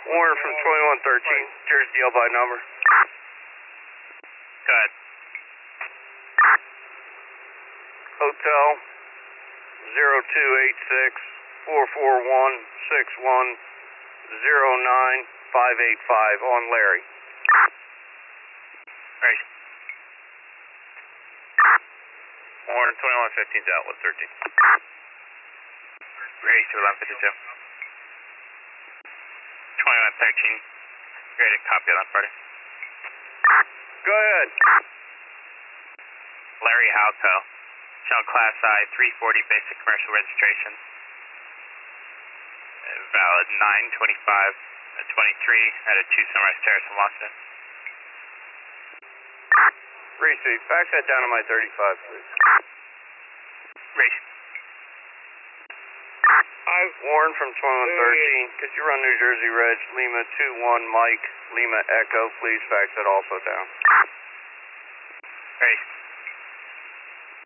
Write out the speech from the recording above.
Warren from 2113, Jersey L by number. Go ahead. Hotel 0286 441 585 on Larry. Right. Warren 2115's out with 13. Race to 1152. 2113. Ready to copy on that party. Go ahead. Larry Halco. Shell Class I 340 basic commercial registration. Valid 9/25/23 at a 2 Sunrise Terrace in Washington. Receive. Fax that down to my 35, please. Race. Hi, Warren from 2113. Could you run New Jersey Reg Lima 21 Mike Lima Echo? Please fax that also down. Race.